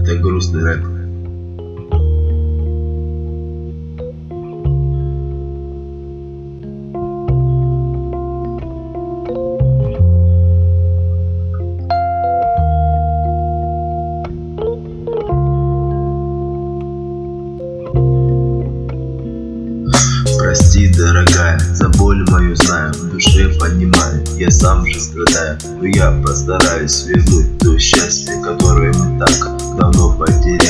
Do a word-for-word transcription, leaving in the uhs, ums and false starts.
Это грустный рэп. Прости, дорогая, за боль мою знаю, в душе понимаю, я сам же страдаю. Но я постараюсь вернуть то счастье, которое мы так давно потеряли.